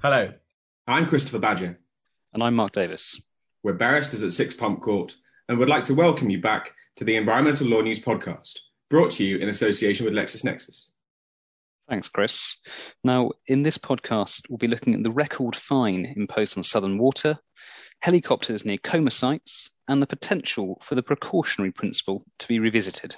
Hello. I'm Christopher Badger. And I'm Mark Davis. We're barristers at Six Pump Court and would like to welcome you back to the Environmental Law News podcast, brought to you in association with LexisNexis. Thanks, Chris. Now, in this podcast, we'll be looking at the record fine imposed on Southern Water, helicopters near coma sites, and the potential for the precautionary principle to be revisited.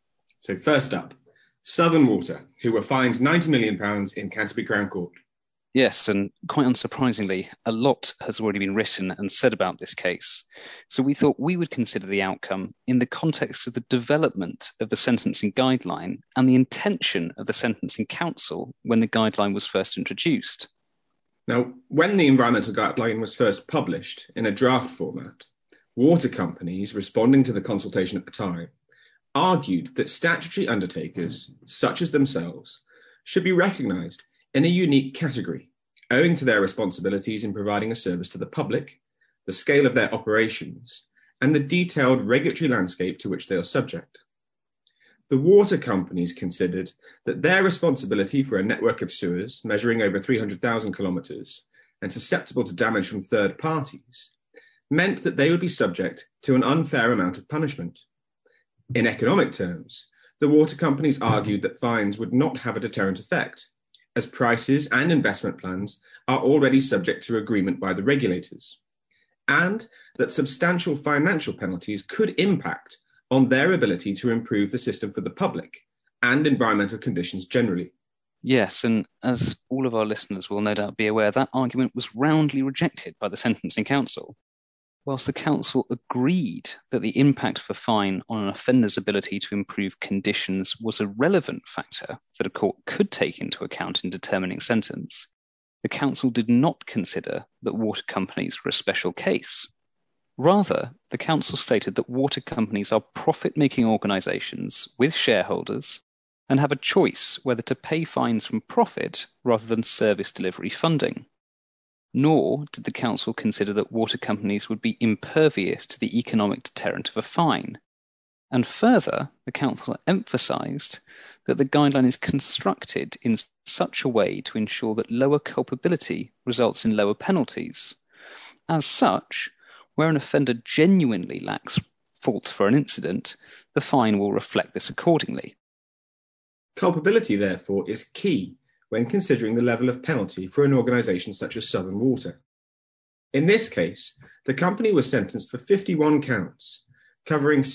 So first up, Southern Water, who were fined £90 million in Canterbury Crown Court. Yes, and quite unsurprisingly, a lot has already been written and said about this case. So we thought we would consider the outcome in the context of the development of the sentencing guideline and the intention of the Sentencing Council when the guideline was first introduced. Now, when the environmental guideline was first published in a draft format, water companies responding to the consultation at the time argued that statutory undertakers, such as themselves, should be recognised in a unique category, owing to their responsibilities in providing a service to the public, the scale of their operations, and the detailed regulatory landscape to which they are subject. The water companies considered that their responsibility for a network of sewers measuring over 300,000 kilometres and susceptible to damage from third parties meant that they would be subject to an unfair amount of punishment. In economic terms, the water companies argued that fines would not have a deterrent effect, as prices and investment plans are already subject to agreement by the regulators, and that substantial financial penalties could impact on their ability to improve the system for the public and environmental conditions generally. Yes, and as all of our listeners will no doubt be aware, that argument was roundly rejected by the Sentencing Council. Whilst the Council agreed that the impact of a fine on an offender's ability to improve conditions was a relevant factor that a court could take into account in determining sentence, the Council did not consider that water companies were a special case. Rather, the Council stated that water companies are profit-making organisations with shareholders and have a choice whether to pay fines from profit rather than service delivery funding. Nor did the Council consider that water companies would be impervious to the economic deterrent of a fine. And further, the Council emphasised that the guideline is constructed in such a way to ensure that lower culpability results in lower penalties. As such, where an offender genuinely lacks fault for an incident, the fine will reflect this accordingly. Culpability, therefore, is key when considering the level of penalty for an organisation such as Southern Water. In this case, the company was sentenced for 51 counts, covering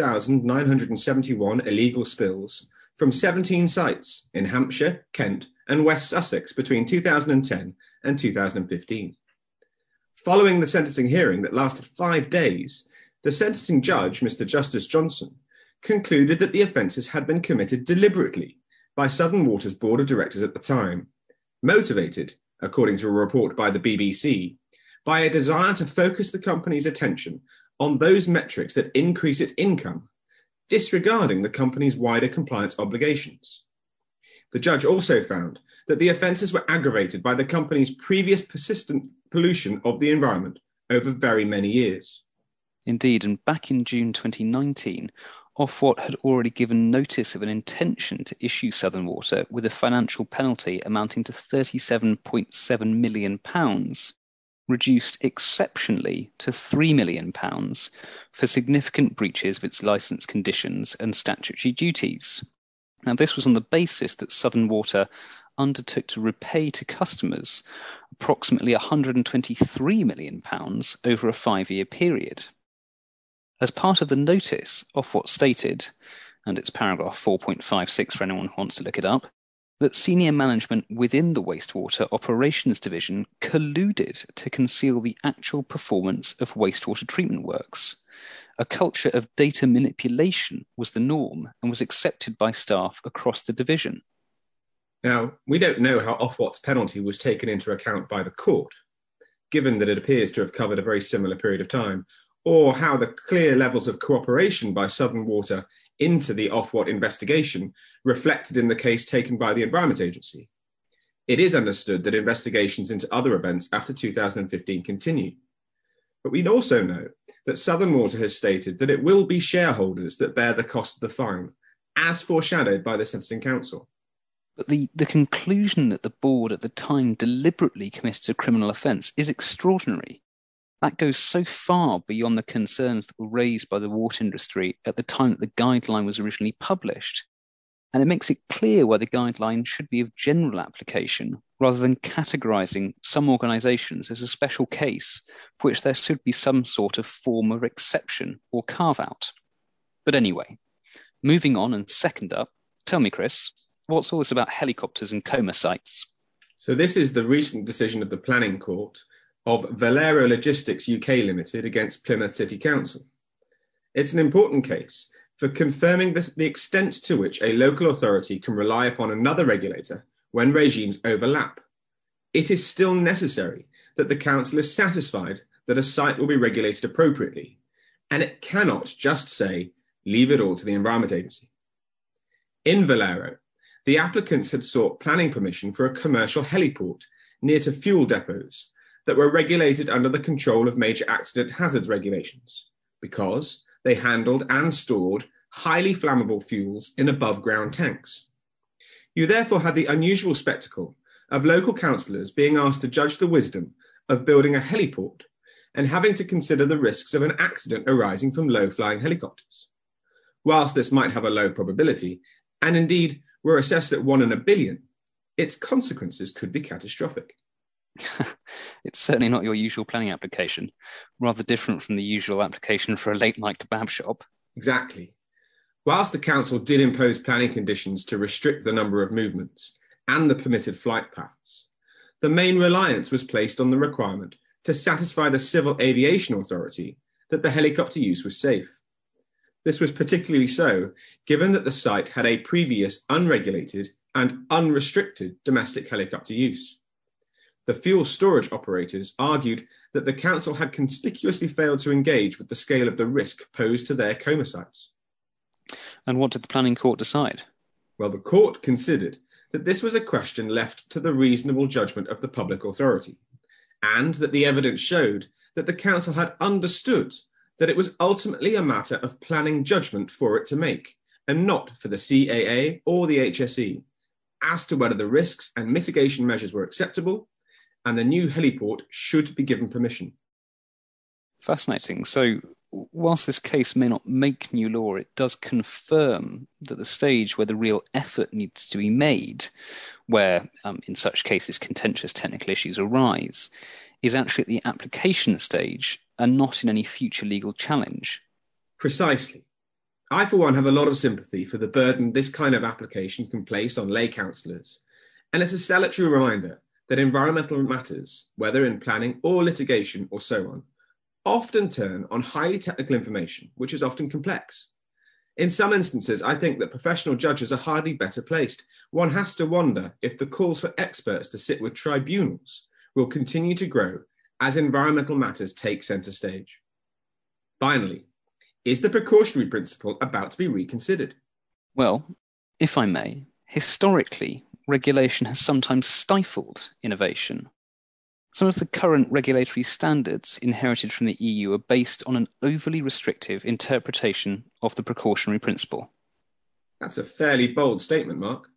6,971 illegal spills from 17 sites in Hampshire, Kent and West Sussex between 2010 and 2015. Following the sentencing hearing that lasted 5 days, the sentencing judge, Mr. Justice Johnson, concluded that the offences had been committed deliberately by Southern Water's board of directors at the time, motivated, according to a report by the BBC, by a desire to focus the company's attention on those metrics that increase its income, disregarding the company's wider compliance obligations. The judge also found that the offences were aggravated by the company's previous persistent pollution of the environment over very many years. Indeed, and back in June 2019, Ofwat had already given notice of an intention to issue Southern Water with a financial penalty amounting to £37.7 million, reduced exceptionally to £3 million for significant breaches of its licence conditions and statutory duties. Now, this was on the basis that Southern Water undertook to repay to customers approximately £123 million over a 5-year period. As part of the notice, Ofwat stated, and it's paragraph 4.56 for anyone who wants to look it up, that senior management within the Wastewater Operations Division colluded to conceal the actual performance of wastewater treatment works. A culture of data manipulation was the norm and was accepted by staff across the division. Now, we don't know how Ofwat's penalty was taken into account by the court, given that it appears to have covered a very similar period of time, or how the clear levels of cooperation by Southern Water into the Ofwat investigation reflected in the case taken by the Environment Agency. It is understood that investigations into other events after 2015 continue. But we also know that Southern Water has stated that it will be shareholders that bear the cost of the fine, as foreshadowed by the Sentencing Council. But the conclusion that the board at the time deliberately committed a criminal offence is extraordinary. That goes so far beyond the concerns that were raised by the water industry at the time that the guideline was originally published. And it makes it clear why the guideline should be of general application rather than categorising some organisations as a special case for which there should be some sort of form of exception or carve out. But anyway, moving on and second up, tell me, Chris, what's all this about helicopters and coma sites? So this is the recent decision of the Planning Court of Valero Logistics UK Limited against Plymouth City Council. It's an important case for confirming the extent to which a local authority can rely upon another regulator when regimes overlap. It is still necessary that the council is satisfied that a site will be regulated appropriately, and it cannot just say, leave it all to the Environment Agency. In Valero, the applicants had sought planning permission for a commercial heliport near to fuel depots that were regulated under the control of major accident hazards regulations because they handled and stored highly flammable fuels in above-ground tanks. You therefore had the unusual spectacle of local councillors being asked to judge the wisdom of building a heliport and having to consider the risks of an accident arising from low-flying helicopters. Whilst this might have a low probability, and indeed were assessed at 1 in a billion, its consequences could be catastrophic. It's certainly not your usual planning application, rather different from the usual application for a late-night kebab shop. Exactly. Whilst the council did impose planning conditions to restrict the number of movements and the permitted flight paths, the main reliance was placed on the requirement to satisfy the Civil Aviation Authority that the helicopter use was safe. This was particularly so given that the site had a previous unregulated and unrestricted domestic helicopter use. The fuel storage operators argued that the council had conspicuously failed to engage with the scale of the risk posed to their coma sites. And what did the planning court decide? Well, the court considered that this was a question left to the reasonable judgment of the public authority, and that the evidence showed that the council had understood that it was ultimately a matter of planning judgment for it to make, and not for the CAA or the HSE, as to whether the risks and mitigation measures were acceptable and the new heliport should be given permission. Fascinating. So, whilst this case may not make new law, it does confirm that the stage where the real effort needs to be made, where in such cases contentious technical issues arise, is actually at the application stage and not in any future legal challenge. Precisely. I, for one, have a lot of sympathy for the burden this kind of application can place on lay councillors, and it's a salutary reminder that environmental matters, whether in planning or litigation or so on, often turn on highly technical information, which is often complex. In some instances, I think that professional judges are hardly better placed. One has to wonder if the calls for experts to sit with tribunals will continue to grow as environmental matters take centre stage. Finally, is the precautionary principle about to be reconsidered? Well, if I may, historically, regulation has sometimes stifled innovation. Some of the current regulatory standards inherited from the EU are based on an overly restrictive interpretation of the precautionary principle. That's a fairly bold statement, Mark.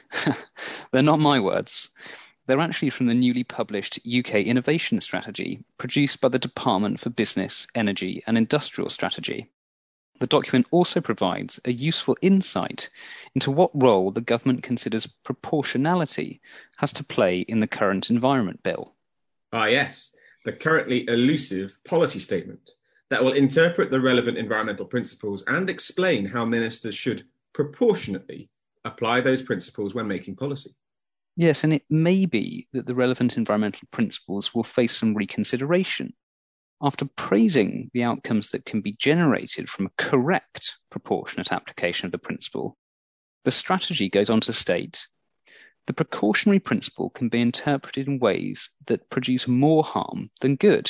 They're not my words. They're actually from the newly published UK Innovation Strategy, produced by the Department for Business, Energy and Industrial Strategy. The document also provides a useful insight into what role the government considers proportionality has to play in the current Environment Bill. Ah, yes, the currently elusive policy statement that will interpret the relevant environmental principles and explain how ministers should proportionately apply those principles when making policy. Yes, and it may be that the relevant environmental principles will face some reconsideration. After praising the outcomes that can be generated from a correct, proportionate application of the principle, the strategy goes on to state, the precautionary principle can be interpreted in ways that produce more harm than good.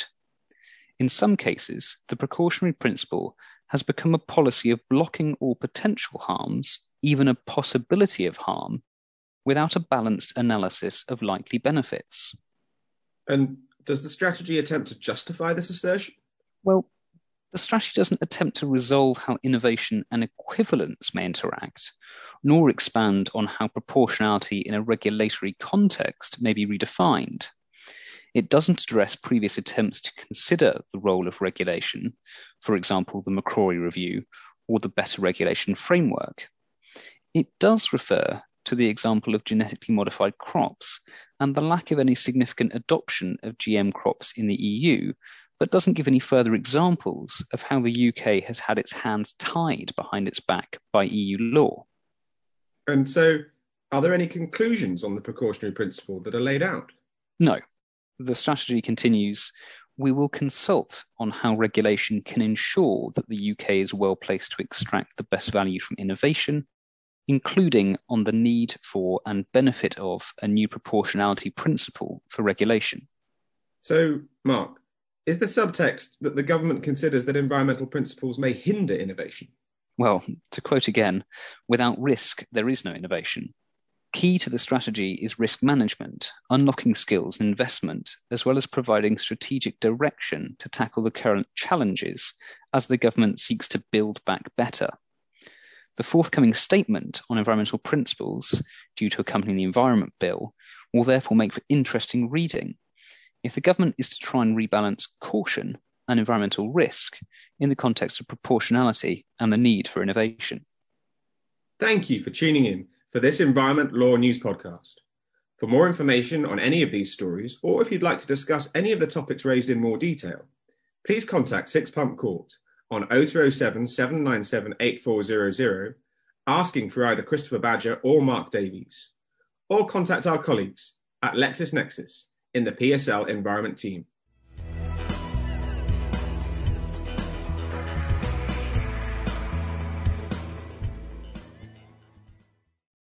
In some cases, the precautionary principle has become a policy of blocking all potential harms, even a possibility of harm, without a balanced analysis of likely benefits. And does the strategy attempt to justify this assertion? Well, The strategy doesn't attempt to resolve how innovation and equivalence may interact, nor expand on how proportionality in a regulatory context may be redefined. It doesn't address previous attempts to consider the role of regulation, for example, the McCrory Review or the Better Regulation Framework. It does refer to the example of genetically modified crops and the lack of any significant adoption of GM crops in the EU, but doesn't give any further examples of how the UK has had its hands tied behind its back by EU law. And so, are there any conclusions on the precautionary principle that are laid out? No. The strategy continues, we will consult on how regulation can ensure that the UK is well placed to extract the best value from innovation, including on the need for and benefit of a new proportionality principle for regulation. So, Mark, is the subtext that the government considers that environmental principles may hinder innovation? Well, to quote again, without risk, there is no innovation. Key to the strategy is risk management, unlocking skills and investment, as well as providing strategic direction to tackle the current challenges as the government seeks to build back better. The forthcoming statement on environmental principles, due to accompany the Environment Bill, will therefore make for interesting reading if the government is to try and rebalance caution and environmental risk in the context of proportionality and the need for innovation. Thank you for tuning in for this Environment Law News podcast. For more information on any of these stories, or if you'd like to discuss any of the topics raised in more detail, please contact Six Pump Court on 0207 797 8400, asking for either Christopher Badger or Mark Davies, or contact our colleagues at LexisNexis in the PSL Environment team.